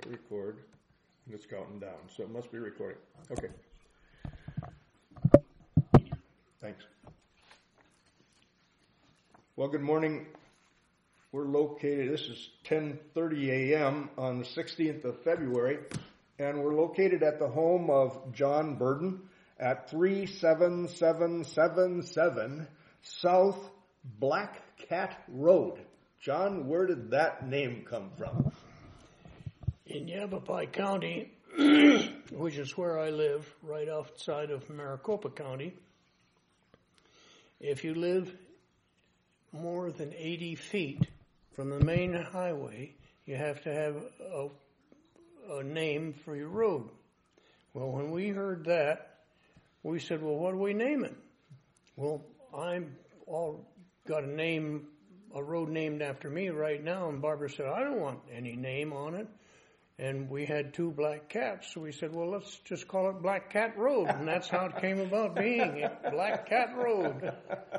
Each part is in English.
record. And it's counting down, so it must be recording. Okay. Thanks. Well, good morning. We're located, this is 10:30 a.m. on the 16th of February, and we're located at the home of John Burden at 37777 South Black Cat Road. John, where did that name come from? In Yavapai County, which is where I live, right outside of Maricopa County, if you live more than 80 feet from the main highway, you have to have a name for your road. Well, when we heard that, we said, well, what do we name it? Well, I'm all got a road named after me right now, and Barbara said, I don't want any name on it. And we had two black cats, so we said, well, let's just call it Black Cat Road, and that's how it came about being Black Cat Road.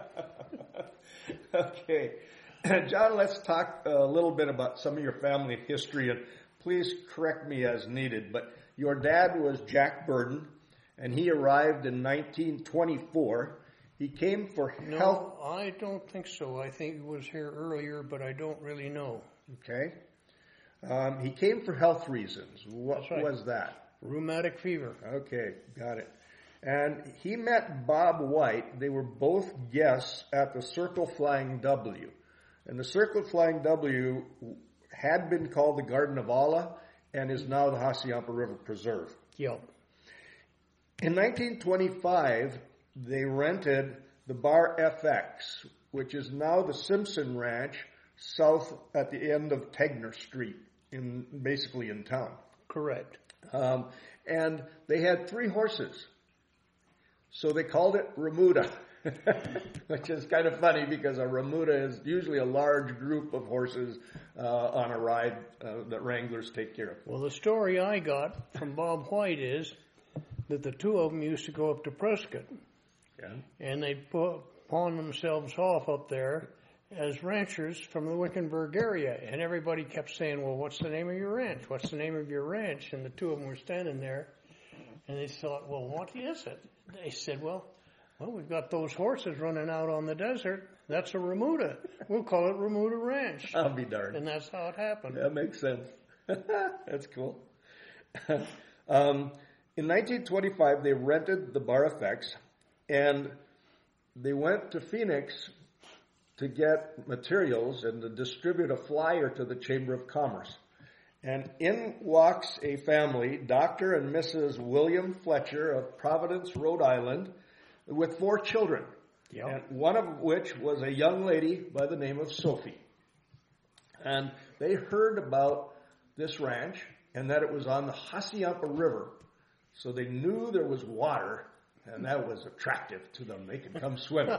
Okay. John, let's talk a little bit about some of your family history, and please correct me as needed, but your dad was Jack Burden, and he arrived in 1924. He came for health... No, I don't think so. I think he was here earlier, but I don't really know. Okay. He came for health reasons. What was that? Rheumatic fever. Okay, got it. And he met Bob White. They were both guests at the Circle Flying W. And the Circle Flying W had been called the Garden of Allah and is now the Hassayampa River Preserve. Yep. In 1925, they rented the Bar FX, which is now the Simpson Ranch, south at the end of Tegner Street, basically in town. Correct. And they had 3 horses. So they called it Remuda, which is kind of funny because a Remuda is usually a large group of horses on a ride that wranglers take care of. Well, the story I got from Bob White is that the two of them used to go up to Prescott. Yeah. And they'd pawn themselves off up there as ranchers from the Wickenburg area. And everybody kept saying, well, what's the name of your ranch? What's the name of your ranch? And the two of them were standing there. And they thought, well, what is it? They said, well, we've got those horses running out on the desert. That's a Remuda. We'll call it Remuda Ranch. I'll be darned. And that's how it happened. That makes sense. That's cool. In 1925, they rented the Bar FX, and they went to Phoenix to get materials and to distribute a flyer to the Chamber of Commerce. And in walks a family, Dr. and Mrs. William Fletcher of Providence, Rhode Island, with 4 children, Yep. and one of which was a young lady by the name of Sophie. And they heard about this ranch and that it was on the Hassayampa River, so they knew there was water, and that was attractive to them. They could come swimming.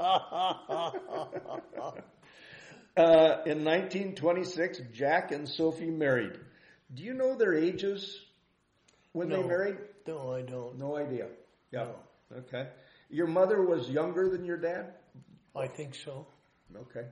In 1926, Jack and Sophie married. Do you know their ages when they married? No, I don't. No idea. Yeah. No. Okay. Your mother was younger than your dad? I think so. Okay.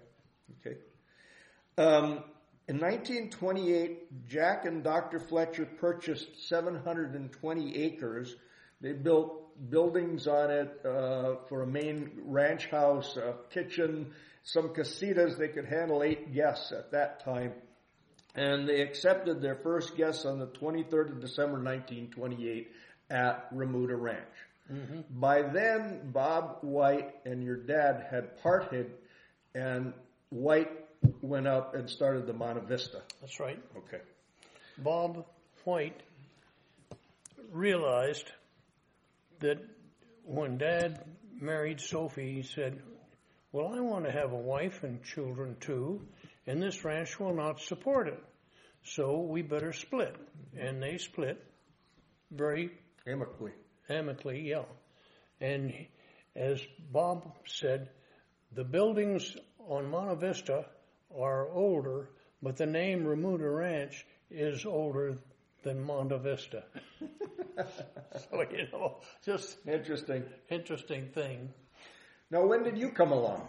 In 1928, Jack and Dr. Fletcher purchased 720 acres. They built buildings on it for a main ranch house, a kitchen, some casitas. They could handle 8 guests at that time. And they accepted their first guests on the 23rd of December, 1928 at Remuda Ranch. Mm-hmm. By then, Bob White and your dad had parted, and White went up and started the Monte Vista. That's right. Okay. Bob White realized that when Dad married Sophie, he said, well, I want to have a wife and children too, and this ranch will not support it. So we better split. And they split very amicably, yeah. And as Bob said, the buildings on Monte Vista are older, but the name Remuda Ranch is older than Monte Vista. So, just interesting thing. Now, when did you come along?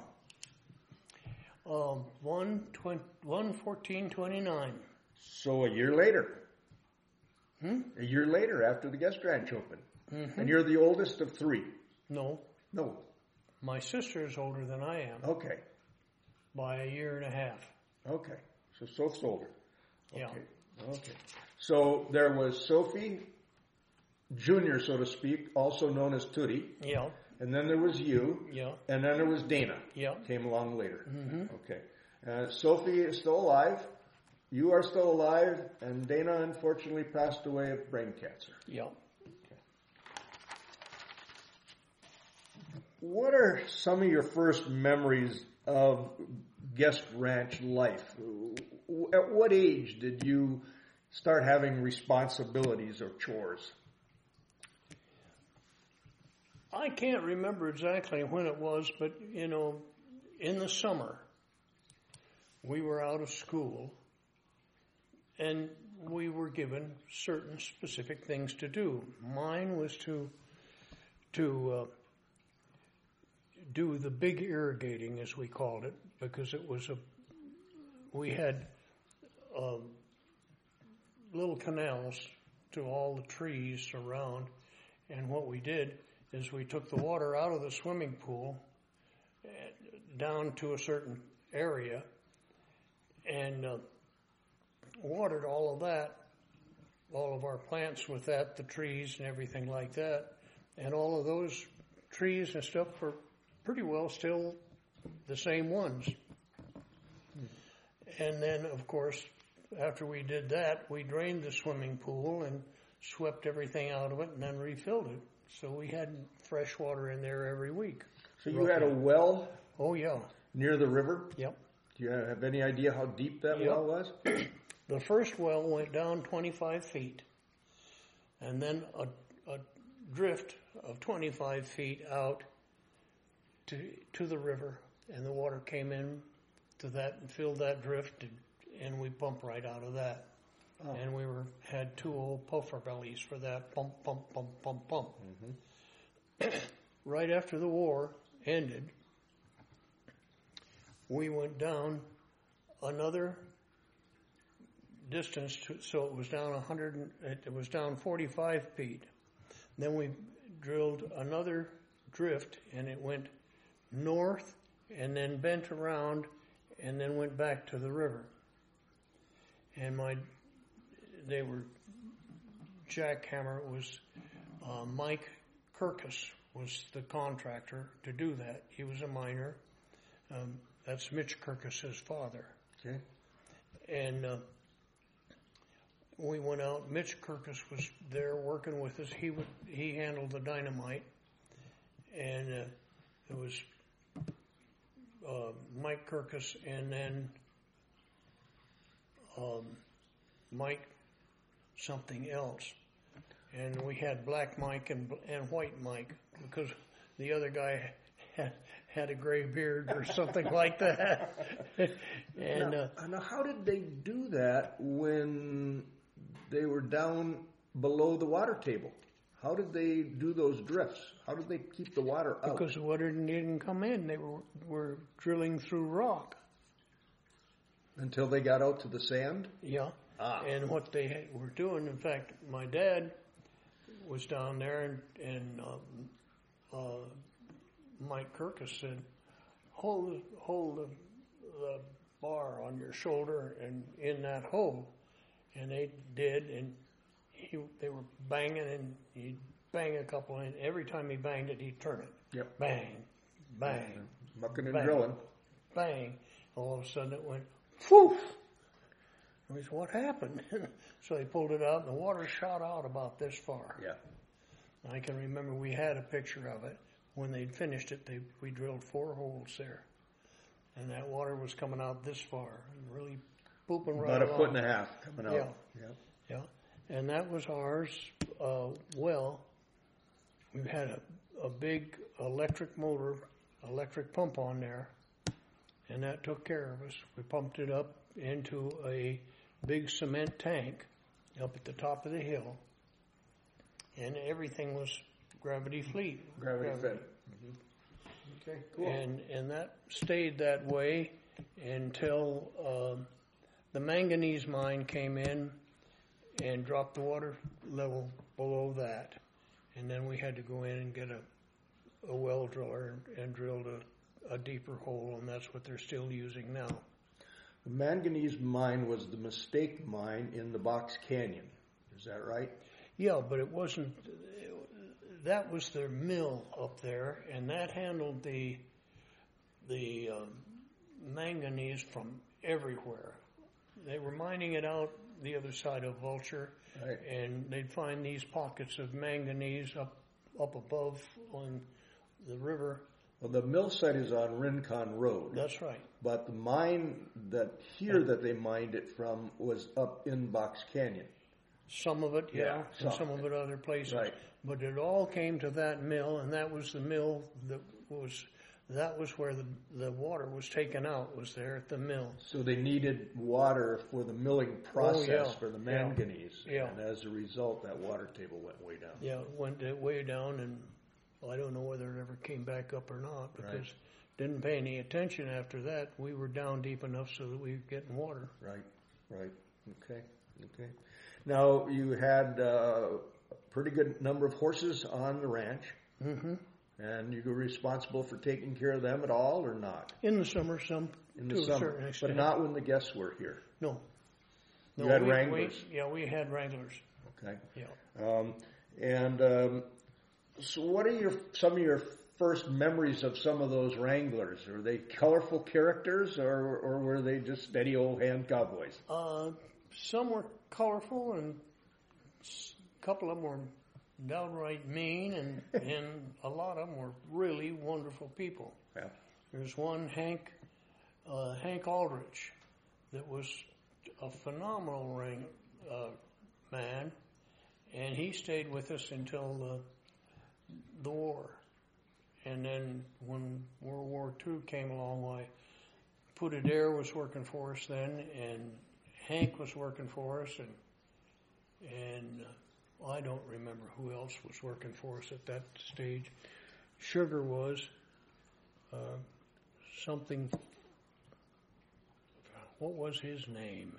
1/14/29. So a year later. A year later, after the guest ranch opened. Mm-hmm. And you're the oldest of three. No. No. My sister is older than I am. Okay. By a year and a half. Okay. So Soph's older. Okay. Yeah. Okay. So there was Sophie Jr., so to speak, also known as Tootie. Yeah. And then there was you. Yeah. And then there was Dana. Yeah. Came along later. Mm-hmm. Okay. Sophie is still alive. You are still alive. And Dana, unfortunately, passed away of brain cancer. Yeah. Okay. What are some of your first memories of guest ranch life? At what age did you start having responsibilities or chores? I can't remember exactly when it was, but, in the summer, we were out of school, and we were given certain specific things to do. Mine was to do the big irrigating, as we called it, because we had little canals to all the trees around, and what we did is we took the water out of the swimming pool down to a certain area and watered all of that, all of our plants with that, the trees and everything like that, and all of those trees and stuff were pretty well still the same ones. And then, of course, after we did that, we drained the swimming pool and swept everything out of it and then refilled it. So we had fresh water in there every week. So you had a well? Oh, yeah. Near the river? Yep. Do you have any idea how deep that well was? The first well went down 25 feet. And then a drift of 25 feet out to the river. And the water came in to that and filled that drift, and we pumped right out of that. Oh. And we had two old puffer bellies for that, pump, pump, pump, pump, pump. Mm-hmm. Right after the war ended, we went down another distance, so it was down it was down 45 feet. Then we drilled another drift, and it went north, and then bent around, and then went back to the river. And they were jackhammer. It was Mike Kirkus was the contractor to do that. He was a miner. That's Mitch Kirkus's father. Okay. And we went out. Mitch Kirkus was there working with us. He handled the dynamite, and it was Mike Kirkus, and then Mike something else. And we had Black Mike and White Mike, because the other guy had a gray beard or something like that. And now, how did they do that when they were down below the water table? How did they do those drifts? How did they keep the water out? Because the water didn't come in. They were drilling through rock. Until they got out to the sand? Yeah. And what they were doing, in fact, my dad was down there, and Mike Kirkus said, hold the bar on your shoulder and in that hole. And they did, and they were banging, and he'd bang a couple, and every time he banged it, he'd turn it. Yep. Bang, bang. Mucking and bang, drilling. Bang. All of a sudden it went, whoof. I said, what happened? So they pulled it out, and the water shot out about this far. Yeah. I can remember we had a picture of it. When they'd finished it, we drilled 4 holes there. And that water was coming out this far, and really pooping right about along. a foot and a half coming out. Yeah. And that was ours. Well, we had a big electric pump on there, and that took care of us. We pumped it up into a big cement tank up at the top of the hill, and everything was gravity fed. Mm-hmm. Okay, cool. And that stayed that way until the manganese mine came in and dropped the water level below that. And then we had to go in and get a well driller and drilled a deeper hole, and that's what they're still using now. The manganese mine was the Mistake mine in the Box Canyon. Is that right? Yeah, but it wasn't. That was their mill up there, and that handled the manganese from everywhere. They were mining it out the other side of Vulture, right, and they'd find these pockets of manganese up above on the river. Well, the mill site is on Rincon Road. That's right. But the mine that they mined it from was up in Box Canyon. Some of it, yeah, and some of it other places. Right. But it all came to that mill, and that was the mill that was where the water was taken out, was there at the mill. So they needed water for the milling process for the manganese. Yeah. And as a result, that water table went way down. Yeah, it went way down, and I don't know whether it ever came back up or not, because didn't pay any attention after that. We were down deep enough so that we were getting water. Right. Okay. Now, you had a pretty good number of horses on the ranch. Mm-hmm. And you were responsible for taking care of them at all, or not? In the summer, in the summer, but not when the guests were here. No. You had wranglers. We had wranglers. Okay. Yeah. So, what are some of your first memories of some of those wranglers? Are they colorful characters, or were they just steady old hand cowboys? Some were colorful, and a couple of them were downright mean, and a lot of them were really wonderful people. Yeah. There's one, Hank Aldrich, that was a phenomenal man, and he stayed with us until the war. And then when World War II came along, Put Adair was working for us then, and Hank was working for us, and I don't remember who else was working for us at that stage. Sugar was something. What was his name?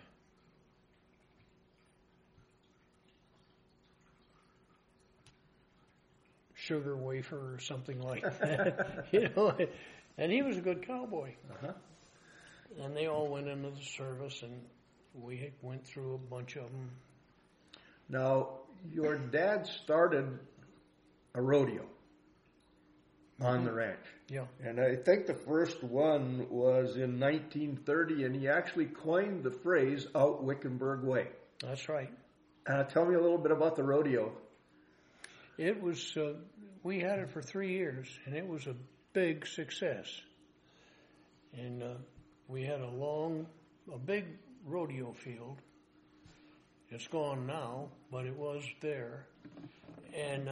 Sugar Wafer or something like that. And he was a good cowboy. Uh-huh. And they all went into the service, and we went through a bunch of them. Now, your dad started a rodeo on the ranch. Yeah. And I think the first one was in 1930, and he actually coined the phrase "out Wickenburg way." That's right. Tell me a little bit about the rodeo. It was, we had it for 3 years, and it was a big success. And we had a big rodeo field. It's gone now, but it was there. And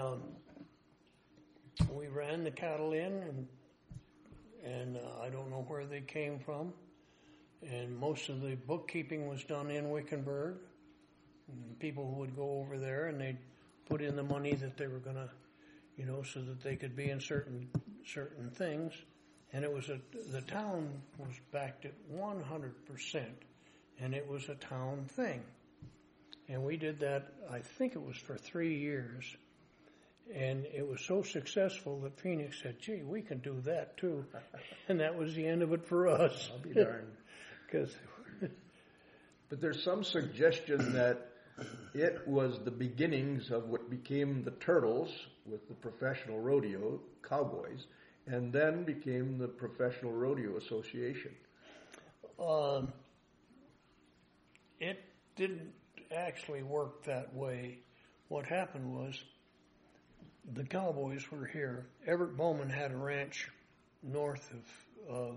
we ran the cattle in, and I don't know where they came from. And most of the bookkeeping was done in Wickenburg. And people would go over there, and they'd put in the money that they were going to, so that they could be in certain things. And it was the town was backed at 100%, and it was a town thing. And we did that, I think it was for 3 years. And it was so successful that Phoenix said, gee, we can do that too. And that was the end of it for us. I'll be darned. But there's some suggestion that it was the beginnings of what became the Turtles with the Professional Rodeo Cowboys, and then became the Professional Rodeo Association. It didn't actually work that way. What happened was the Cowboys were here. Everett Bowman had a ranch north of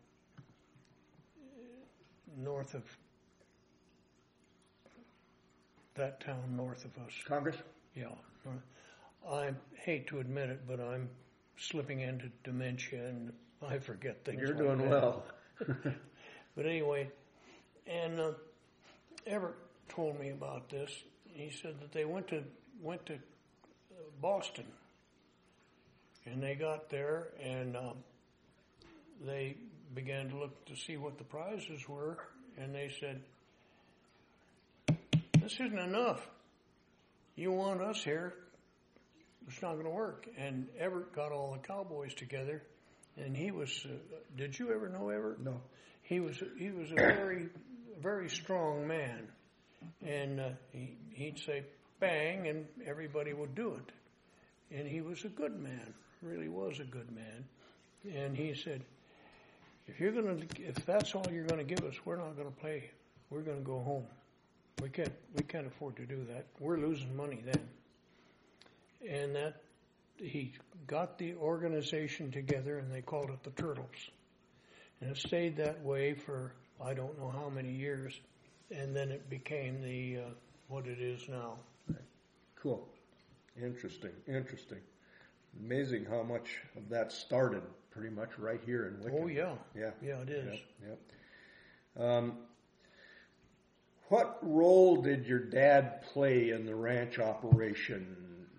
that town north of us. Congress? Yeah. I hate to admit it, but I'm slipping into dementia and I forget things. You're like doing that. well. But anyway, and Everett told me about this. He said that they went to Boston, and they got there, and they began to look to see what the prizes were, and they said, this isn't enough. You want us here, it's not going to work. And Everett got all the cowboys together, and he was, did you ever know Everett? No. He was a very, very strong man. And he'd say, bang, and everybody would do it. And he was a good man, really was a good man. And he said, if that's all you're going to give us, we're not going to play. We're going to go home. We can't afford to do that. We're losing money then. And that he got the organization together, and they called it the Turtles. And it stayed that way for I don't know how many years, and then it became the what it is now. Cool. Interesting. Amazing how much of that started pretty much right here in Wickham. Oh, yeah. Yeah. Yeah, it is. Yeah. What role did your dad play in the ranch operation?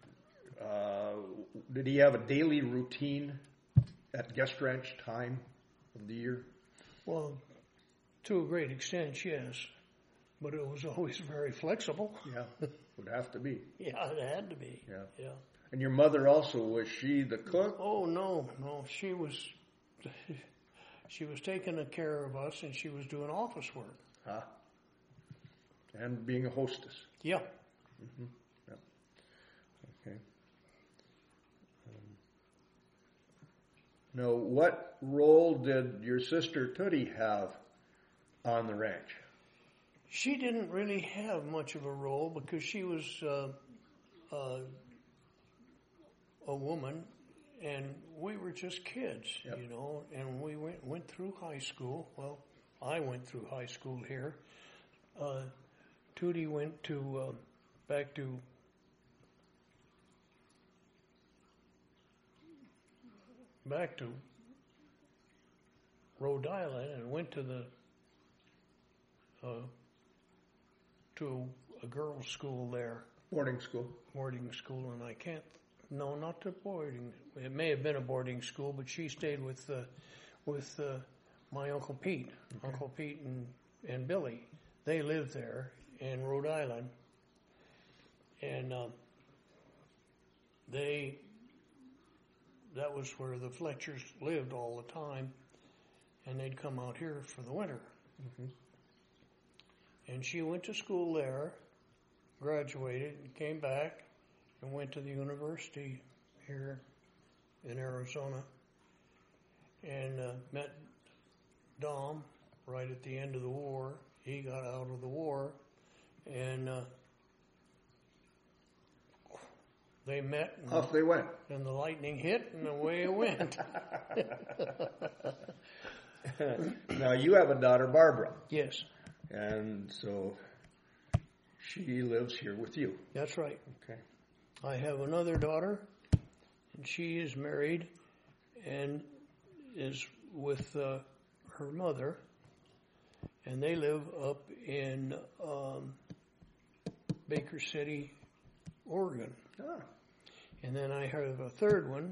Did he have a daily routine at guest ranch time of the year? Well, to a great extent, yes. But it was always very flexible. Yeah, would have to be. Yeah, it had to be. Yeah. And your mother also, was she the cook? Oh, no. She was taking care of us, and she was doing office work. Huh? And being a hostess. Yeah. Mm-hmm. Yeah. Okay. Now, what role did your sister Tootie have on the ranch? She didn't really have much of a role because she was a woman, and we were just kids, Yep. and we went through high school. Well, I went through high school here. Tootie went to back to Rhode Island and went to a girls' school there. Boarding school. Boarding school, and not to boarding. It may have been a boarding school, but she stayed with my Uncle Pete. Okay. Uncle Pete and Billy. They lived there in Rhode Island, and that was where the Fletchers lived all the time, and they'd come out here for the winter. Mm-hmm. And she went to school there, graduated, and came back, and went to the university here in Arizona, and met Dom right at the end of the war. He got out of the war, and they met. And off they went. And the lightning hit, and away it went. Now, you have a daughter, Barbara. Yes. And so she lives here with you. That's right. Okay. I have another daughter, and she is married and is with her mother, and they live up in Baker City, Oregon. Ah. And then I have a third one,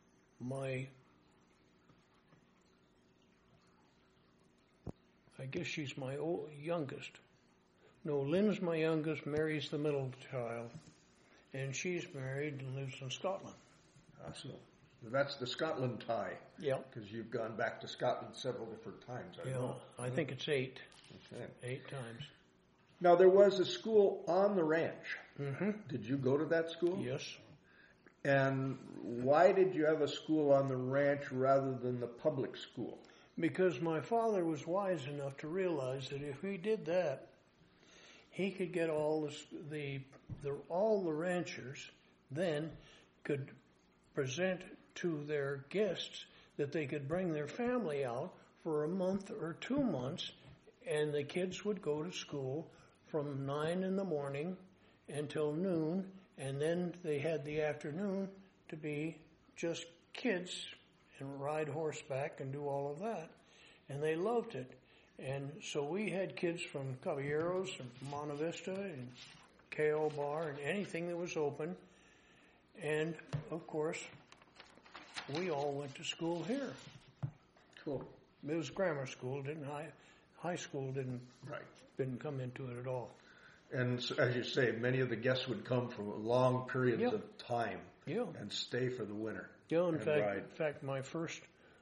I guess she's my youngest. No, Lynn's my youngest, Mary's the middle child, and she's married and lives in Scotland. So that's the Scotland tie. Yeah. Because you've gone back to Scotland several different times. I think it's 8. Okay. 8 times. Now, there was a school on the ranch. Mm-hmm. Did you go to that school? Yes. And why did you have a school on the ranch rather than the public school? Because my father was wise enough to realize that if he did that, he could get all the ranchers then could present to their guests that they could bring their family out for a month or 2 months, and the kids would go to school from 9 in the morning until noon, and then they had the afternoon to be just kids and ride horseback and do all of that. And they loved it. And so we had kids from Caballeros and Monte Vista and KO Bar and anything that was open. And, of course, we all went to school here. Cool. It was grammar school, high school didn't come into it at all. And as you say, many of the guests would come from long periods of time and stay for the winter. Yeah, in fact, my first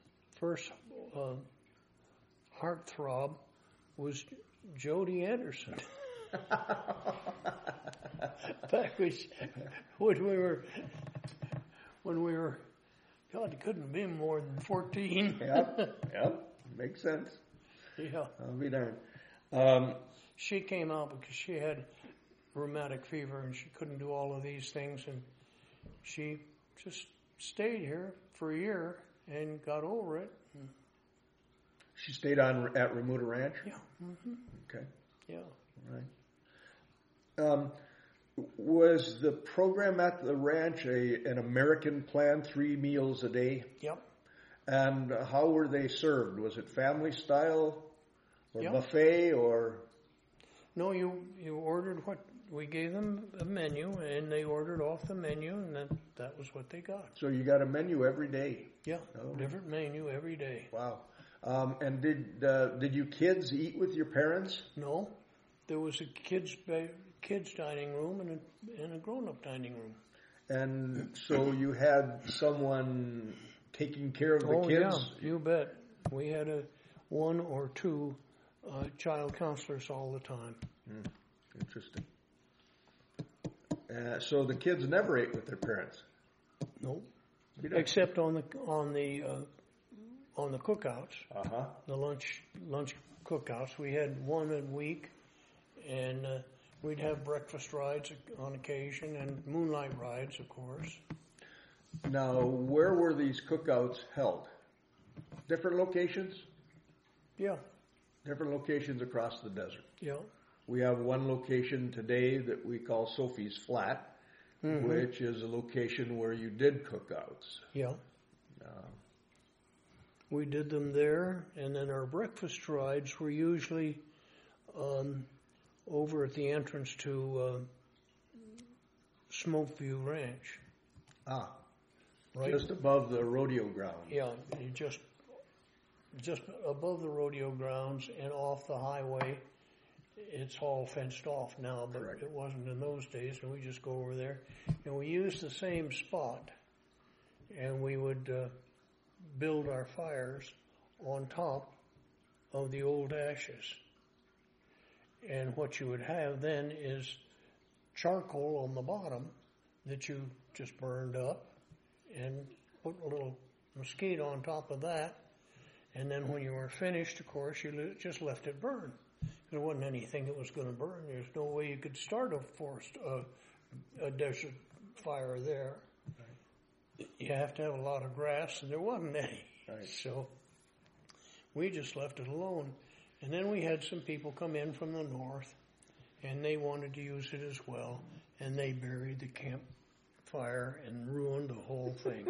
heartthrob was Jody Anderson. Back when we were, God, it couldn't have been more than 14. Yep, makes sense. Yeah. I'll be darned. She came out because she had rheumatic fever and she couldn't do all of these things, and she just stayed here for a year and got over it. She stayed on at Remuda Ranch? Yeah. Mm-hmm. Okay. Yeah. All right. Was the program at the ranch an American plan, 3 meals a day? Yep. And how were they served? Was it family style or buffet or? No, you ordered what we gave them a menu, and they ordered off the menu, and that was what they got. So you got a menu every day? Yeah, different menu every day. Wow. And did you kids eat with your parents? No, there was a kids dining room and a grown-up dining room. And so you had someone taking care of the kids? Yeah, you bet. We had one or two child counselors all the time. Interesting. So the kids never ate with their parents? Nope. Except on the cookouts, the lunch cookouts. We had one a week, and we'd have breakfast rides on occasion and moonlight rides, of course. Now, where were these cookouts held? Different locations? Yeah. Different locations across the desert. Yeah. We have one location today that we call Sophie's Flat, which is a location where you did cookouts. Yeah. We did them there, and then our breakfast rides were usually over at the entrance to Smokeview Ranch. Right. Just above the rodeo ground. Yeah, just above the rodeo grounds and off the highway. It's all fenced off now, but Correct. It wasn't in those days, and we just go over there. And we used the same spot, and we would build our fires on top of the old ashes. And what you would have then is charcoal on the bottom that you just burned up and put a little mesquite on top of that. And then when you were finished, of course, you just left it burn. There wasn't anything that was going to burn. There's no way you could start a desert fire there. Right. You have to have a lot of grass, and there wasn't any. Right. So we just left it alone. And then we had some people come in from the north, and they wanted to use it as well, and they buried the campfire and ruined the whole thing.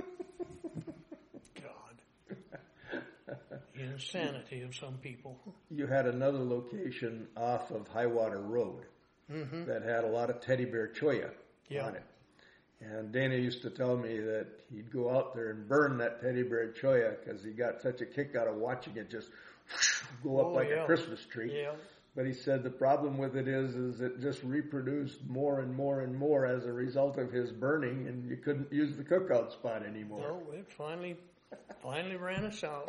God. The insanity of some people. You had another location off of Highwater Road that had a lot of teddy bear cholla on it. And Dana used to tell me that he'd go out there and burn that teddy bear cholla because he got such a kick out of watching it just go up like a Christmas tree. Yeah. But he said the problem with it is it just reproduced more and more and more as a result of his burning, and you couldn't use the cookout spot anymore. No, it finally ran us out.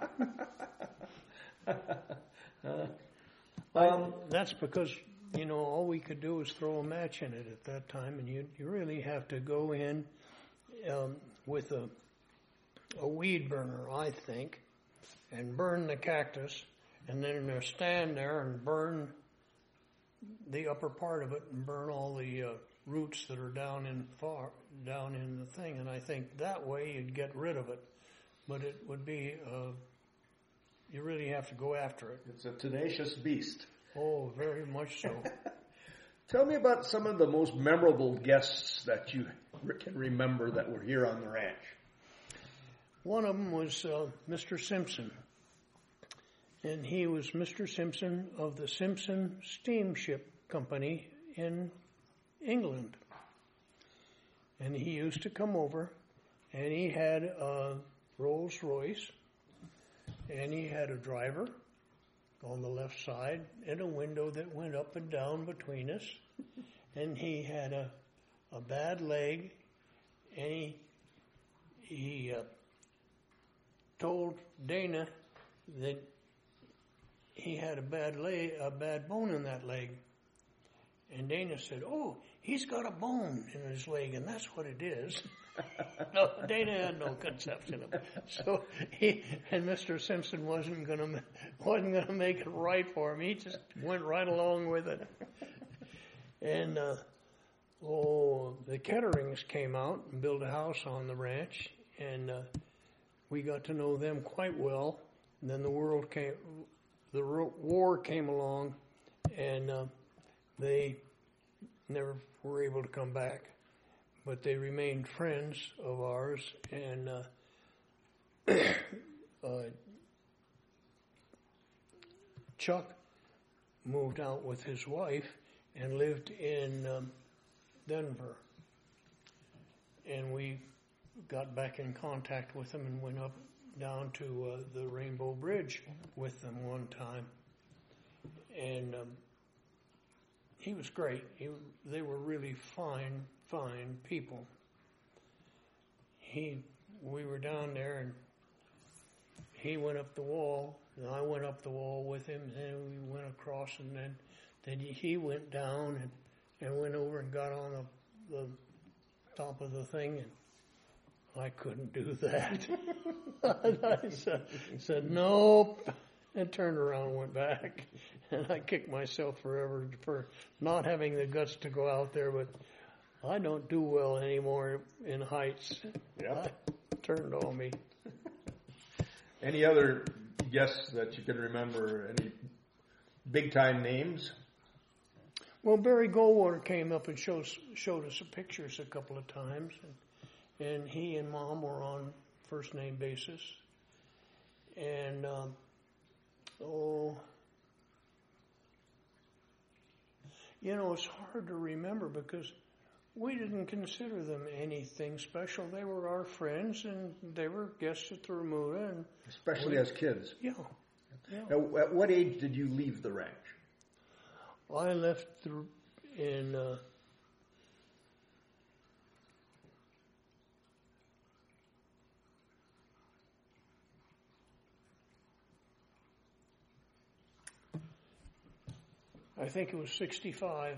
That's because, all we could do was throw a match in it at that time, and you really have to go in with a weed burner, I think, and burn the cactus, and then stand there and burn the upper part of it and burn all the roots that are down in the thing, and I think that way you'd get rid of it. But it would be, you really have to go after it. It's a tenacious beast. Oh, very much so. Tell me about some of the most memorable guests that you can remember that were here on the ranch. One of them was Mr. Simpson. And he was Mr. Simpson of the Simpson Steamship Company in England. And he used to come over, and he had a Rolls Royce, and he had a driver, on the left side and a window that went up and down between us. And he had a bad leg, and he told Dana that he had a bad bone in that leg. And Dana said, "Oh, he's got a bone in his leg, and that's what it is." No, Dana had no conception of it. So Mr. Simpson wasn't gonna make it right for him. He just went right along with it. And the Ketterings came out and built a house on the ranch, and we got to know them quite well. And then the war came along, and they never were able to come back. But they remained friends of ours, and Chuck moved out with his wife and lived in Denver. And we got back in contact with him and went down to the Rainbow Bridge with them one time. And he was great. They were really fine people. We were down there, and he went up the wall, and I went up the wall with him, and then we went across, and then he went down and went over and got on the top of the thing, and I couldn't do that. I said, "Nope," and turned around and went back. And I kicked myself forever for not having the guts to go out there, but I don't do well anymore in heights. Yep. Turned on me. Any other guests that you can remember? Any big-time names? Well, Barry Goldwater came up and showed us the pictures a couple of times, and he and Mom were on first name basis. And it's hard to remember because we didn't consider them anything special. They were our friends, and they were guests at the Remuda. And especially as kids. Yeah. Now, at what age did you leave the ranch? I left in I think it was 65.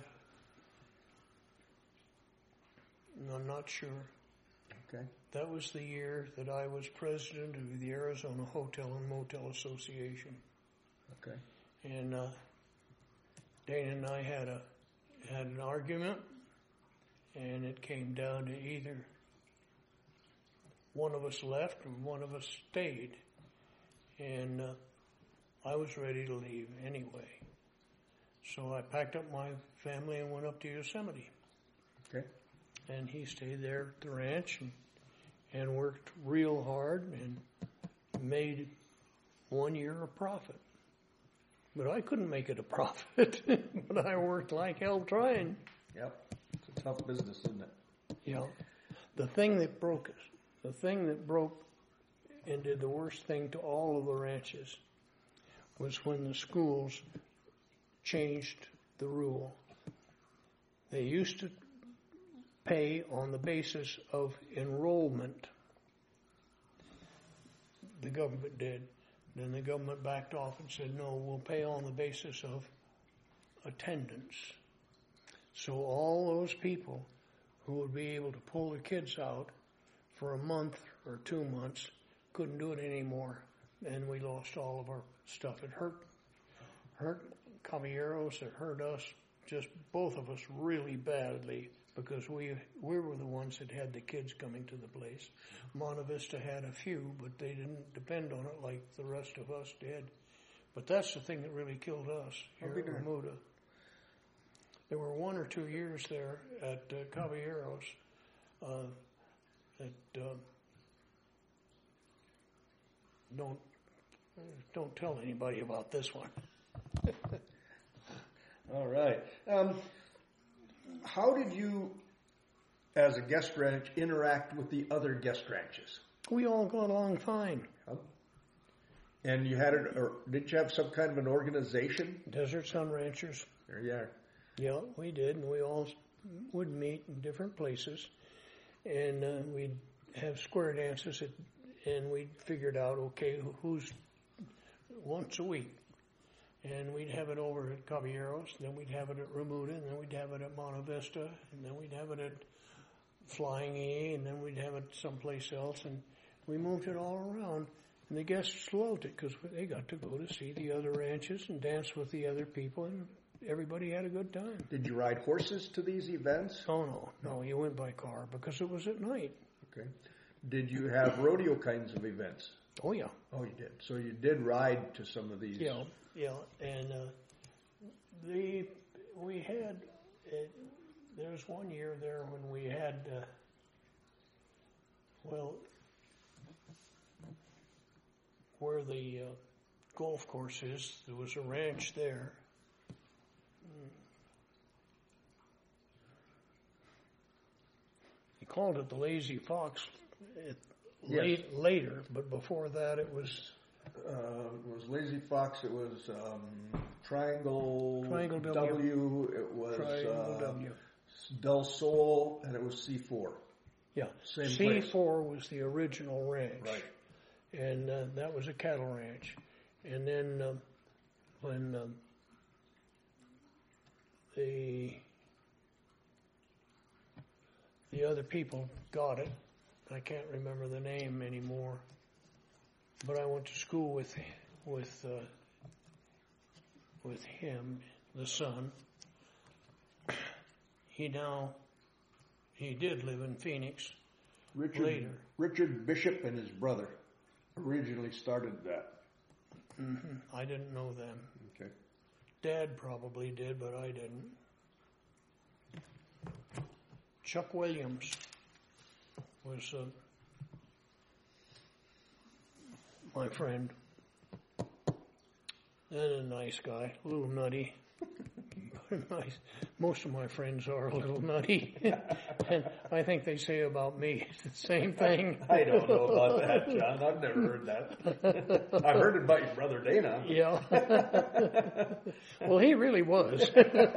I'm not sure. Okay. That was the year that I was president of the Arizona Hotel and Motel Association. Okay. And Dana and I had an argument, and it came down to either one of us left or one of us stayed. And I was ready to leave anyway. So I packed up my family and went up to Yosemite. Okay. And he stayed there at the ranch and worked real hard and made 1 year a profit. But I couldn't make it a profit. But I worked like hell trying. Yep. It's a tough business, isn't it? Yeah. The thing that broke and did the worst thing to all of the ranches was when the schools changed the rule. They used to pay on the basis of enrollment. The government did. Then the government backed off and said, no, we'll pay on the basis of attendance. So all those people who would be able to pull the kids out for a month or 2 months couldn't do it anymore. And we lost all of our stuff. It hurt Caballeros. It hurt us, just both of us, really badly, because we were the ones that had the kids coming to the place. Monte Vista had a few, but they didn't depend on it like the rest of us did. But that's the thing that really killed us here at Remuda. There were 1 or 2 years there at Caballeros that don't tell anybody about this one. All right. How did you, as a guest ranch, interact with the other guest ranches? We all got along fine. Oh. And you had it, or did you have some kind of an organization? Desert Sun Ranchers. There you are. Yeah, we did, and we all would meet in different places, and we'd have square dances, and we figured out, okay, who's once a week. And we'd have it over at Caballeros, and then we'd have it at Remuda, and then we'd have it at Monte Vista, and then we'd have it at Flying E, and then we'd have it someplace else, and we moved it all around. And the guests loved it because they got to go to see the other ranches and dance with the other people, and everybody had a good time. Did you ride horses to these events? Oh, no, you went by car because it was at night. Okay. Did you have rodeo kinds of events? Oh, yeah. Oh, you did. So you did ride to some of these. Yeah, and we had, there was one year there when we had, where the golf course is, there was a ranch there. He called it the Lazy Fox later, but before that it was Lazy Fox. It was Triangle W. It was Triangle W. Del Sol, and it was C4. Yeah, Same C4 place. was the original ranch, Right. And that was a cattle ranch. And then when the other people got it, I can't remember the name anymore, but I went to school with him, the son. He did live in Phoenix later. Richard Bishop and his brother originally started that. Mm-hmm. I didn't know them. Okay. Dad probably did, but I didn't. Chuck Williams was my friend. And a nice guy, a little nutty. Nice. Most of my friends are a little nutty. And I think they say about me the same thing. I don't know about that, John. I've never heard that. I've heard it about your brother Dana. Yeah. Well, he really was.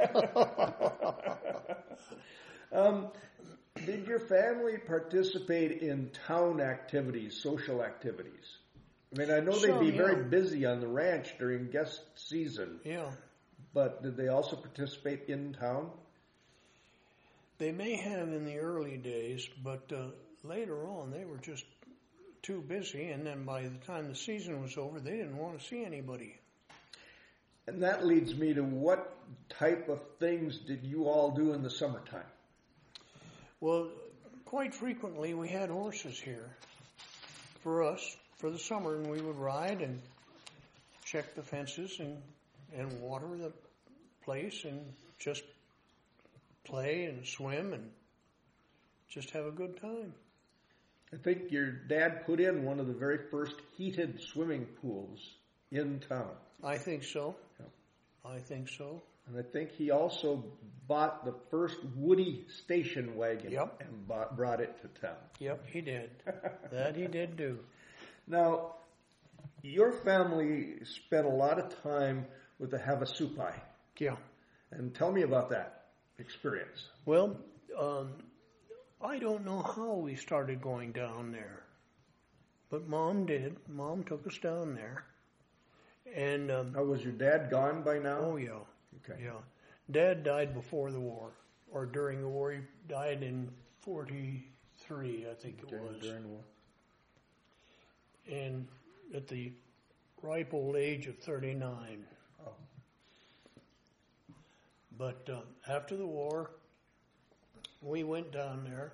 Did your family participate in town activities, social activities? I mean, I know they'd be very busy on the ranch during guest season. Yeah. But did they also participate in town? They may have in the early days, but later on they were just too busy, and then by the time the season was over, they didn't want to see anybody. And that leads me to what type of things did you all do in the summertime? Well, quite frequently we had horses here for us for the summer, and we would ride and check the fences and water the place and just play and swim and just have a good time. I think your dad put in one of the very first heated swimming pools in town. I think so. Yeah. I think so. And I think he also bought the first Woody station wagon and brought it to town. Yep, he did. That he did do. Now, your family spent a lot of time with the Havasupai. Yeah. And tell me about that experience. Well, I don't know how we started going down there, but Mom did. Mom took us down there. And was your dad gone by now? Oh, yeah. Okay. Yeah. Dad died before the war, or during the war. He died in 43, I think it was. During the war. And at the ripe old age of 39. Oh. But after the war, we went down there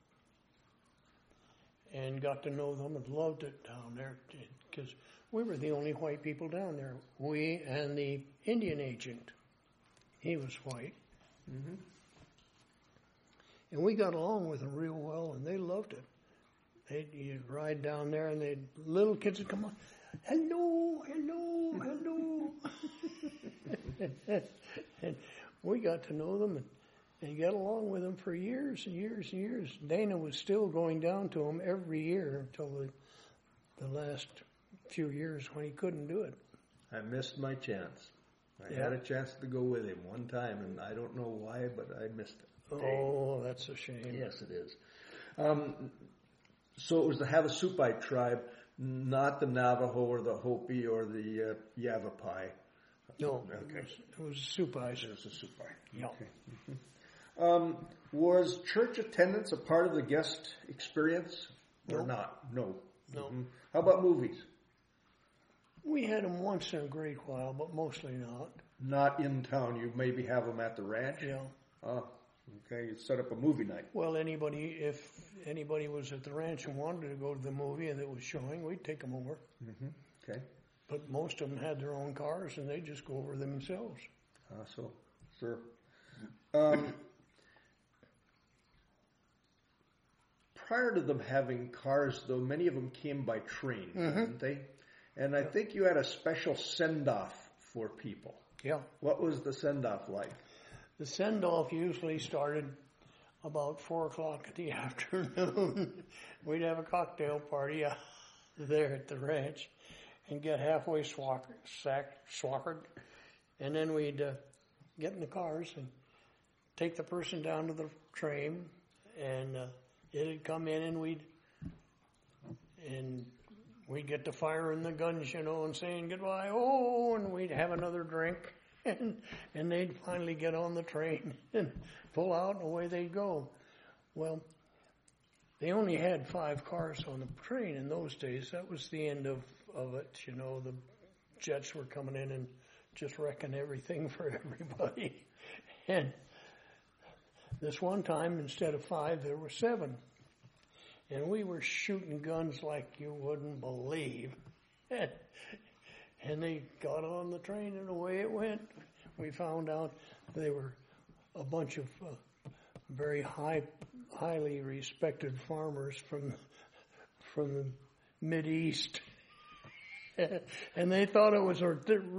and got to know them and loved it down there because we were the only white people down there. We and the Indian agent. He was white. Mm-hmm. And we got along with them real well, and they loved it. You'd ride down there, and little kids would come on, hello, hello, hello. And we got to know them and got along with them for years and years and years. Dana was still going down to them every year until the last few years when he couldn't do it. I missed my chance. I had a chance to go with him one time, and I don't know why, but I missed it. Oh, that's a shame. Yes, it is. So it was the Havasupai tribe, not the Navajo or the Hopi or the Yavapai. No, Okay. it was Supais. It was the Supai. Yeah. Okay. Was church attendance a part of the guest experience or No. not? No. No. Mhm. How about movies? We had them once in a great while, but mostly not. Not in town. You maybe have them at the ranch? Yeah. Okay. You set up a movie night. Well, if anybody was at the ranch and wanted to go to the movie and it was showing, we'd take them over. Mm-hmm. Okay. But most of them had their own cars and they'd just go over themselves. Sure. Prior to them having cars, though, many of them came by train, didn't they? And I think you had a special send-off for people. Yeah. What was the send-off like? The send-off usually started about 4 o'clock in the afternoon. We'd have a cocktail party there at the ranch and get halfway swackered. And then we'd get in the cars and take the person down to the train, and it'd come in, and we'd get to firing the guns, and saying goodbye. Oh, and we'd have another drink, and they'd finally get on the train and pull out, and away they'd go. Well, they only had 5 cars on the train in those days. That was the end of it. The jets were coming in and just wrecking everything for everybody. And this one time, instead of 5, there were 7. And we were shooting guns like you wouldn't believe. And they got on the train and away it went. We found out they were a bunch of very highly respected farmers from the Mideast. And they thought it was a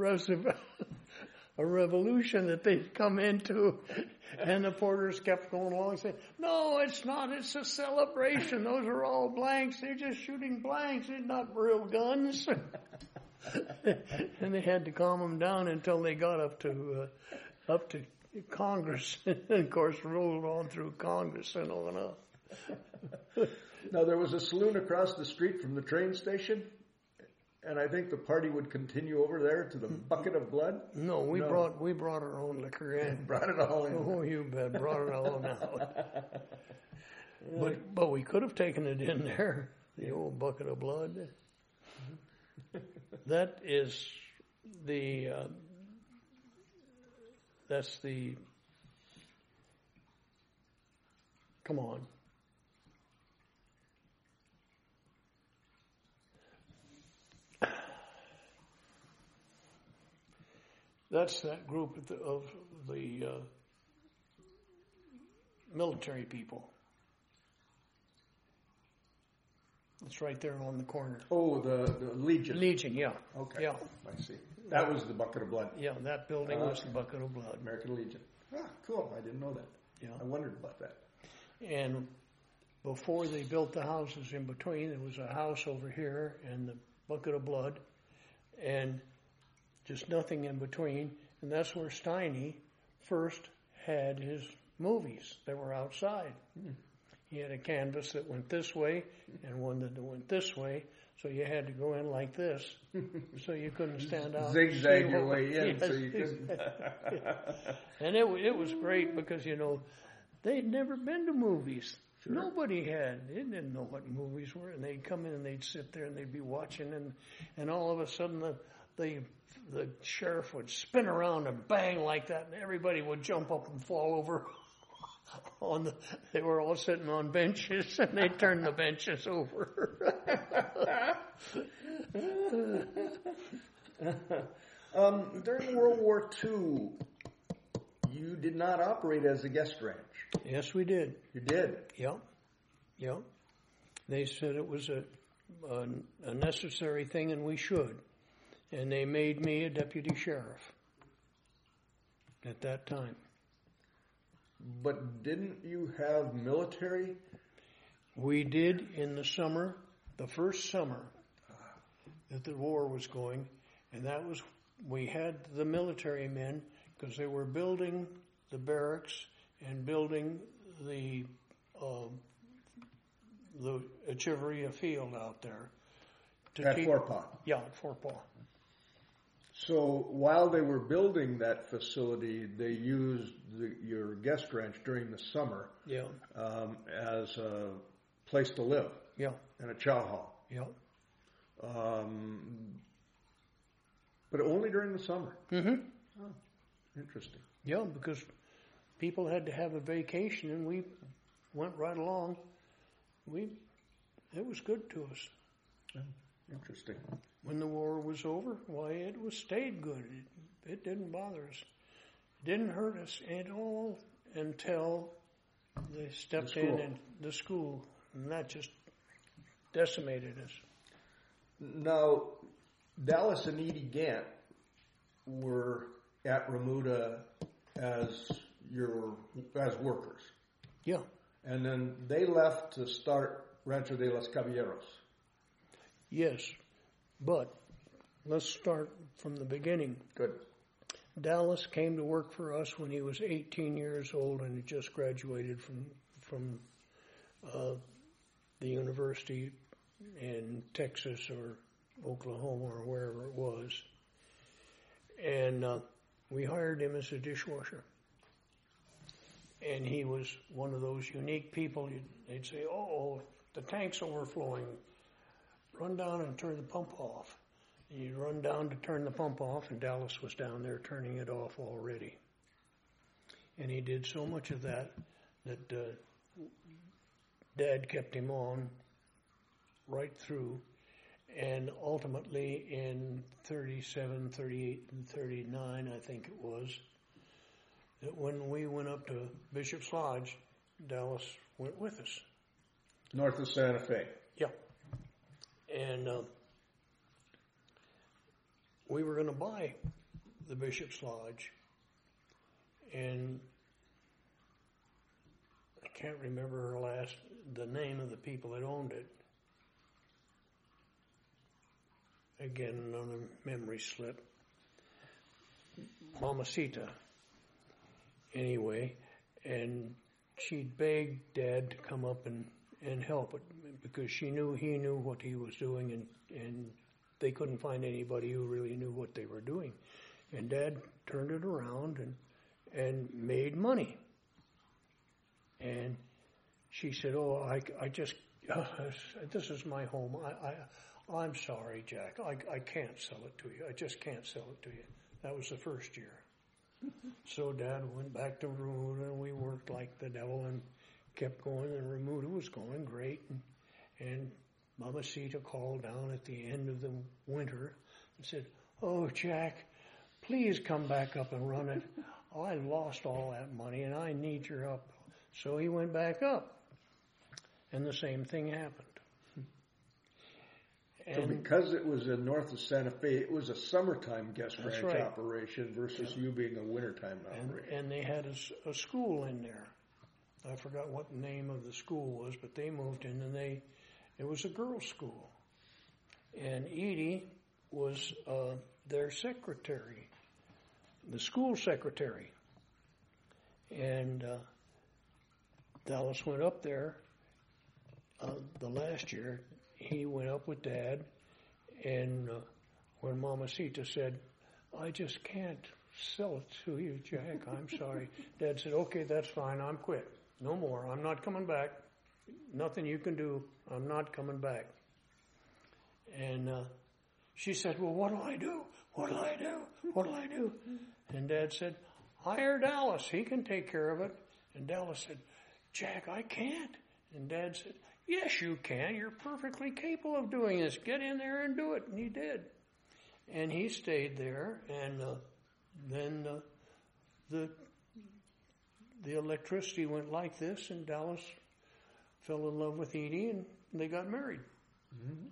revolution that they'd come into. And the porters kept going along saying, no, it's not. It's a celebration. Those are all blanks. They're just shooting blanks. They're not real guns. And they had to calm them down until they got up to Congress. And, of course, rolled on through Congress and on up. Now, there was a saloon across the street from the train station, and I think the party would continue over there to the Bucket of Blood. No, we brought our own liquor in. Brought it all in. Oh, you bet, brought it all out. But we could have taken it in there, the old Bucket of Blood. That is come on. That's that group of the military people. It's right there on the corner. Oh, the Legion. Legion, yeah. Okay. Yeah. I see. That was the Bucket of Blood. Yeah, that building was the Bucket of Blood. American Legion. Ah, cool. I didn't know that. Yeah. I wondered about that. And before they built the houses in between, there was a house over here and the Bucket of Blood, and just nothing in between. And that's where Steiny first had his movies that were outside. He had a canvas that went this way and one that went this way, so you had to go in like this, so you couldn't stand out. Zigzag your way in, so you couldn't. And it was great because, they'd never been to movies. Sure. Nobody had. They didn't know what movies were, and they'd come in and they'd sit there and they'd be watching, and all of a sudden the sheriff would spin around and bang like that, and everybody would jump up and fall over. They were all sitting on benches, and they turned the benches over. During World War II, you did not operate as a guest ranch. Yes, we did. You did? Yeah. They said it was a necessary thing, and we should. And they made me a deputy sheriff at that time. But didn't you have military? We did in the summer, the first summer. that the war was going, and that was, we had the military men, because they were building the barracks and building the Echeverria field out there. At Fort Paw. Yeah, at Fort Paw. So while they were building that facility, they used your guest ranch during the summer Yeah. As a place to live. Yeah. And a chow hall. Yeah. But only during the summer. Mm-hmm. Oh, interesting. Yeah, because people had to have a vacation, and we went right along. It was good to us. Interesting. When the war was over, why, it stayed good. It didn't bother us. It didn't hurt us at all until they stepped in and the school, and that just decimated us. Now, Dallas and Edie Gant were at Remuda as workers. Yeah. And then they left to start Rancho de los Caballeros. Yes, but let's start from the beginning. Good. Dallas came to work for us when he was 18 years old and had just graduated from the university in Texas or Oklahoma or wherever it was. And we hired him as a dishwasher. And he was one of those unique people. They'd say, "Oh, the tank's overflowing. Run down and turn the pump off." And you'd run down to turn the pump off, and Dallas was down there turning it off already. And he did so much of that Dad kept him on right through. And ultimately in 37, 38, and 39, I think it was, that when we went up to Bishop's Lodge, Dallas went with us. North of Santa Fe. Yeah. And we were going to buy the Bishop's Lodge, and I can't remember the name of the people that owned it. Again, another memory slip. Mamacita. Anyway, and she'd begged Dad to come up and help it because he knew what he was doing, and they couldn't find anybody who really knew what they were doing. And Dad turned it around and made money. And she said, "Oh, I just this is my home. I'm sorry, Jack. I can't sell it to you. I just can't sell it to you." That was the first year. So Dad went back to Remuda, and we worked like the devil and kept going, and Remuda was going great. And Mamacita called down at the end of the winter and said, "Oh, Jack, please come back up and run it. I lost all that money, and I need your help." So he went back up, and the same thing happened. So because it was in north of Santa Fe, it was a summertime guest ranch operation versus you being a wintertime operation. And they had a school in there. I forgot what the name of the school was, but they moved in, and it was a girls' school. And Edie was their secretary, the school secretary. And Dallas went up there the last year. He went up with Dad, and when Mamacita said, "I just can't sell it to you, Jack, I'm sorry," Dad said, "Okay, that's fine, I'm quit. No more, I'm not coming back. Nothing you can do, I'm not coming back." And she said, "Well, what'll I do? What'll I do? What'll I do?" And Dad said, "Hire Dallas, he can take care of it." And Dallas said, "Jack, I can't." And Dad said, "Yes, you can. You're perfectly capable of doing this. Get in there and do it." And he did. And he stayed there. And then the electricity went like this, and Dallas fell in love with Edie, and they got married. Mm-hmm.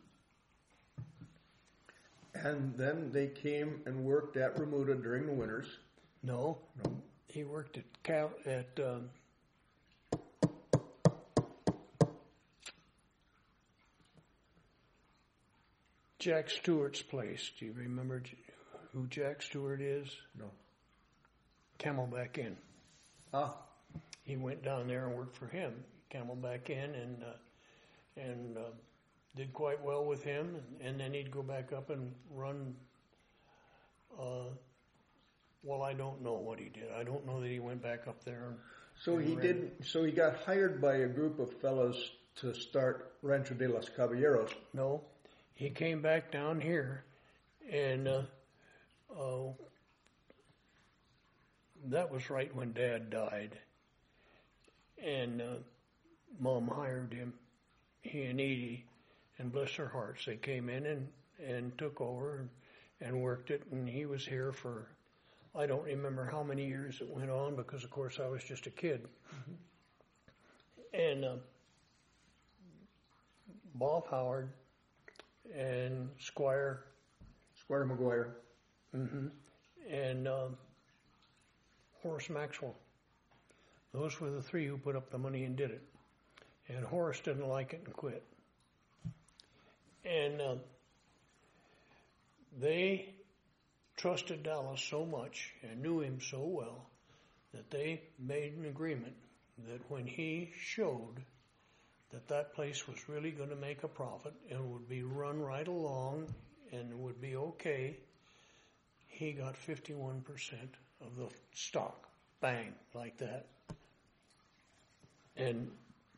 And then they came and worked at Remuda during the winters. No. He worked at Jack Stewart's place. Do you remember who Jack Stewart is? No. Camelback Inn. Ah. He went down there and worked for him, Camelback Inn, and did quite well with him. And then he'd go back up and run. Well, I don't know what he did. I don't know that he went back up there. So he did. So he got hired by a group of fellows to start Rancho de los Caballeros. No, he came back down here, and that was right when Dad died. And Mom hired him, he and Edie, and bless their hearts, they came in and took over and worked it. And he was here for, I don't remember how many years it went on, because of course I was just a kid. Mm-hmm. And Bob Howard and Squire McGuire. Mm-hmm. And Horace Maxwell. Those were the three who put up the money and did it. And Horace didn't like it and quit. And they trusted Dallas so much and knew him so well that they made an agreement that when he showed that place was really going to make a profit and would be run right along and would be okay, he got 51% of the stock. Bang, like that. And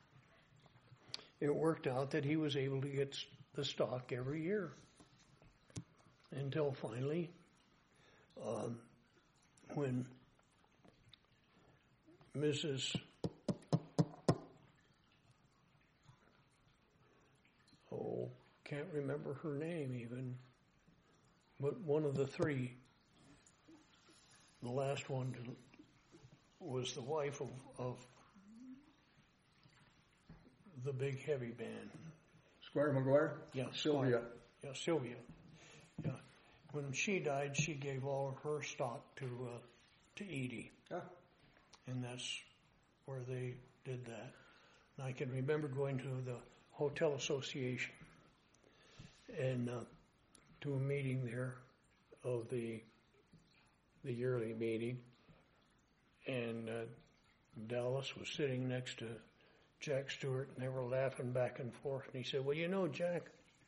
it worked out that he was able to get the stock every year until finally, when Mrs. Can't remember her name even, but one of the three, the last one was the wife of the big heavy band. Squire McGuire? Yeah. Sylvia. Yeah, Sylvia. Yeah. When she died, she gave all of her stock to Edie. Ah. And that's where they did that. And I can remember going to the Hotel Association and to a meeting there of the yearly meeting. And Dallas was sitting next to Jack Stewart, and they were laughing back and forth. And he said, well, you know, Jack,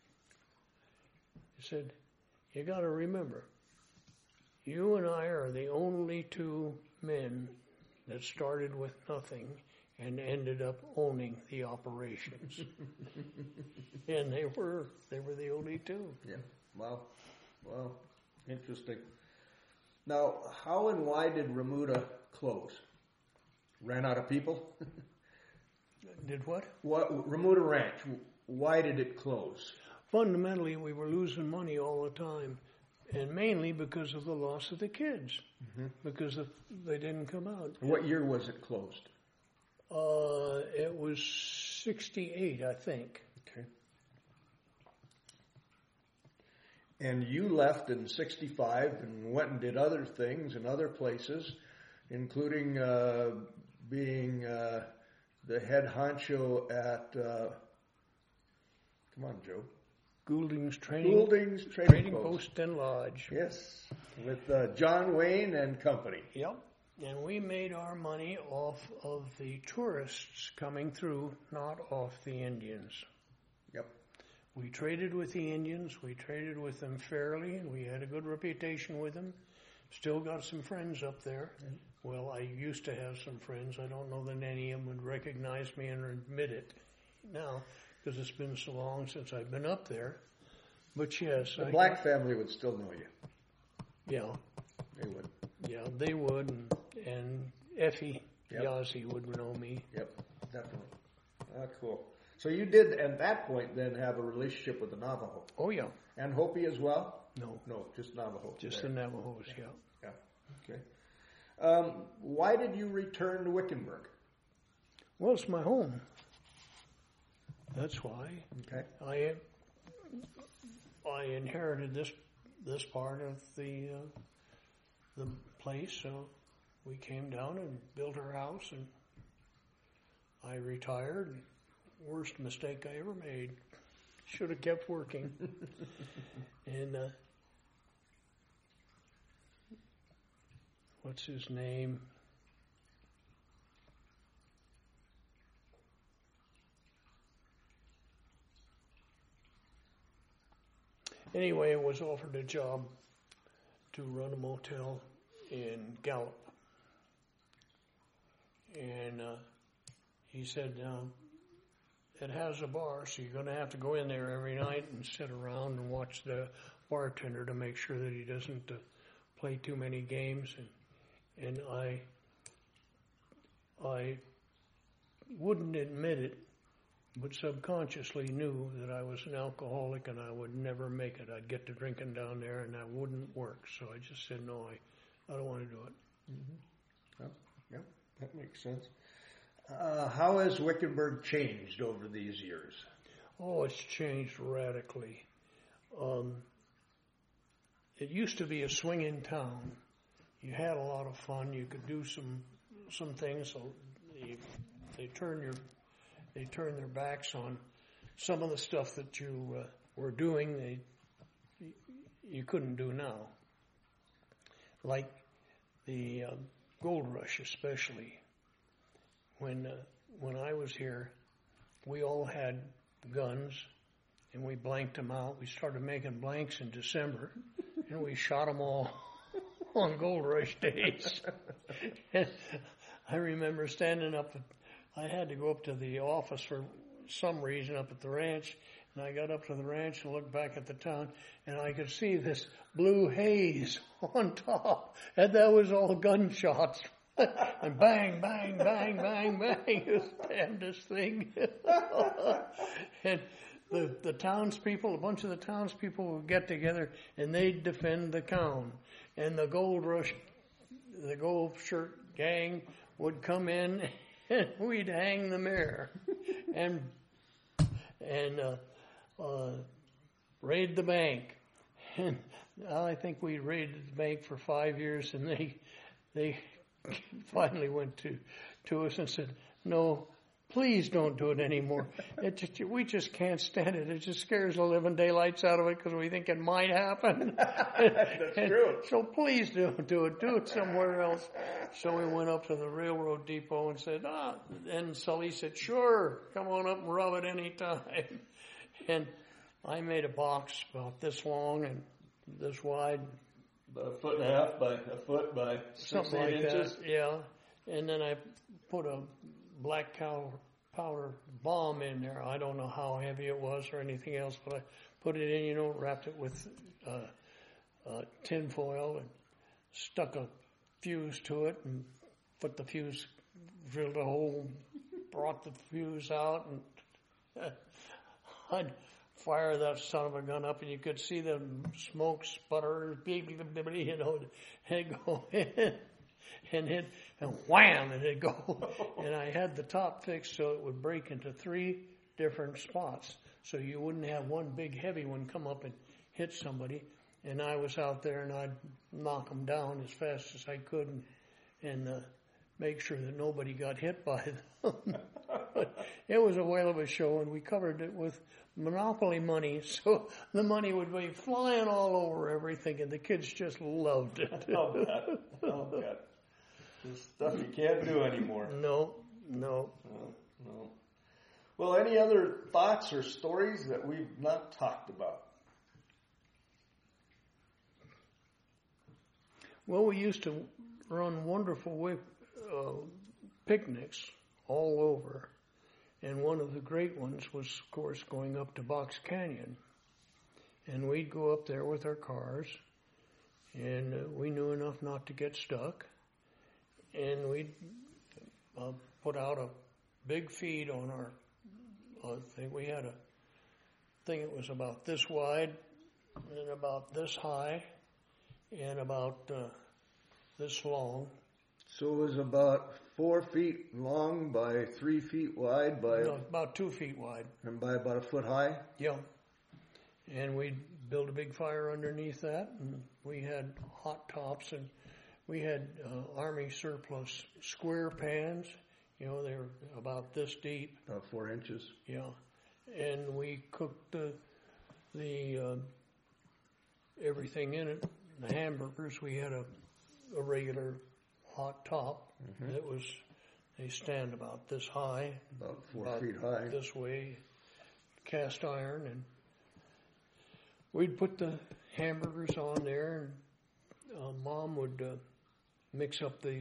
he said, you got to remember, you and I are the only two men that started with nothing and ended up owning the operations. And they were the only two. Yeah. Wow. Interesting. Now, how and why did Remuda close? Ran out of people? Did what? Remuda Ranch, why did it close? Fundamentally, we were losing money all the time, and mainly because of the loss of the kids, because they didn't come out. What year was it closed? It was 68, I think. Okay. And you left in 65 and went and did other things in other places, including being the head honcho at, come on, Joe. Goulding's Trading Post and Lodge. Yes, with John Wayne and company. Yep. And we made our money off of the tourists coming through, not off the Indians. Yep. We traded with the Indians. We traded with them fairly, and we had a good reputation with them. Still got some friends up there. Mm-hmm. Well, I used to have some friends. I don't know that any of them would recognize me and admit it now, because it's been so long since I've been up there. But yes. The Black family would still know you. Yeah. They would. Yeah, they would, and Effie Yazzie would know me. Yep, definitely. Cool. So you did, at that point, then have a relationship with the Navajo? Oh, yeah. And Hopi as well? No, just Navajo. Just the Navajos, yeah. Yeah, okay. Why did you return to Wickenburg? Well, it's my home. That's why. Okay. I inherited this part of the place, so we came down and built our house, and I retired. Worst mistake I ever made. Should have kept working. And what's his name? Anyway, I was offered a job to run a motel in Gallup. And he said, it has a bar, so you're going to have to go in there every night and sit around and watch the bartender to make sure that he doesn't play too many games. And I wouldn't admit it, but subconsciously knew that I was an alcoholic and I would never make it. I'd get to drinking down there and that wouldn't work. So I just said, no, I don't want to do it. Mm-hmm. Yep, that makes sense. How has Wickenburg changed over these years? Oh, it's changed radically. It used to be a swinging town. You had a lot of fun. You could do some things. So they turn their backs on some of the stuff that you were doing. You couldn't do now, like the gold rush, especially. When I was here, we all had guns, and we blanked them out. We started making blanks in December, and we shot them all on gold rush days. And I remember standing up. I had to go up to the office for some reason up at the ranch, and I got up to the ranch and looked back at the town, and I could see this blue haze on top, and that was all gunshots. And bang, bang, bang, bang, bang. It was the damnedest thing. And the townspeople, a bunch of the townspeople would get together and they'd defend the town. And the gold rush, the gold shirt gang would come in and we'd hang the mayor and raid the bank. And I think we raided the bank for 5 years, and they finally went to us and said, no, please don't do it anymore. We just can't stand it. It just scares the living daylights out of it because we think it might happen. That's true. So please don't do it. Do it somewhere else. So we went up to the railroad depot and said, and Sully said, sure, come on up and rub it any time. And I made a box about this long and this wide. About 1.5 by a foot by 6 Something like inches. that, yeah. And then I put a black powder bomb in there. I don't know how heavy it was or anything else, but I put it in, wrapped it with tin foil and stuck a fuse to it and put the fuse, drilled a hole, brought the fuse out, and I'd fire that son of a gun up, and you could see the smoke sputter, and it'd go in, and hit, and wham, and it'd go. And I had the top fixed so it would break into 3 different spots, so you wouldn't have one big heavy one come up and hit somebody. And I was out there, and I'd knock them down as fast as I could, and make sure that nobody got hit by them. But it was a whale of a show, and we covered it with Monopoly money, so the money would be flying all over everything, and the kids just loved it. Oh, God. This stuff you can't do anymore. No. Well, any other thoughts or stories that we've not talked about? Well, we used to run wonderful picnics all over. And one of the great ones was, of course, going up to Box Canyon. And we'd go up there with our cars, and we knew enough not to get stuck. And we'd put out a big feed on our thing. We had a thing that was about this wide and about this high and about this long. So it was about 4 feet long by 3 feet wide about 2 feet wide. And by about a foot high? Yeah. And we'd build a big fire underneath that, and we had hot tops, and we had Army surplus square pans. They were about this deep. About 4 inches. Yeah. and we cooked the everything in it. The hamburgers, we had a regular hot top that was, they stand about this high, About 4 feet high. this way, cast iron, and we'd put the hamburgers on there, and Mom would mix up the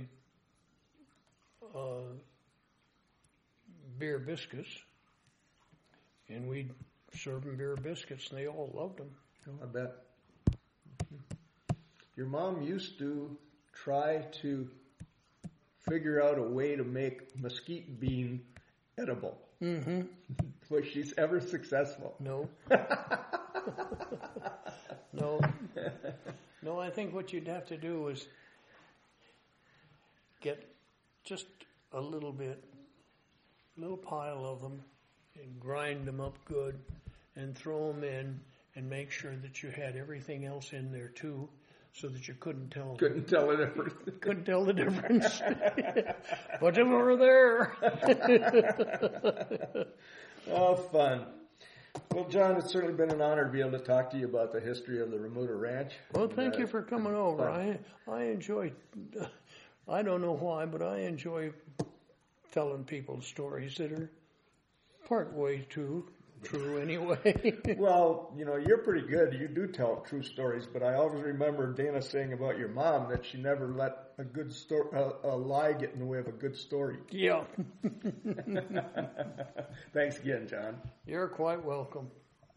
beer biscuits, and we'd serve them beer biscuits, and they all loved them. Oh, I bet. Your mom used to try to figure out a way to make mesquite bean edible. Mm-hmm. Was she ever successful? No. No. No, I think what you'd have to do is get just a little pile of them, and grind them up good, and throw them in, and make sure that you had everything else in there too, so that you couldn't tell. Couldn't tell the difference. Couldn't tell the difference. Put them over there. Oh, fun. Well, John, it's certainly been an honor to be able to talk to you about the history of the Remuda Ranch. Well, thank you for coming over. I enjoy, I don't know why, but I enjoy telling people stories that are part way true anyway. Well, you're pretty good. You do tell true stories, but I always remember Dana saying about your mom that she never let a good story, a lie get in the way of a good story. Yeah. Thanks again, John. You're quite welcome.